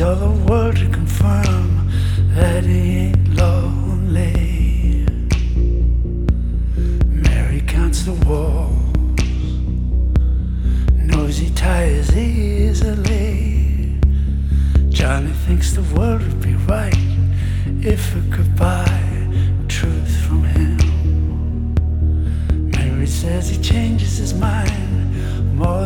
all the world to confirm that he ain't lonely. Mary counts the walls, knows he tires easily. Johnny thinks the world would be right if it could buy truth from him. Mary says he changes his mind more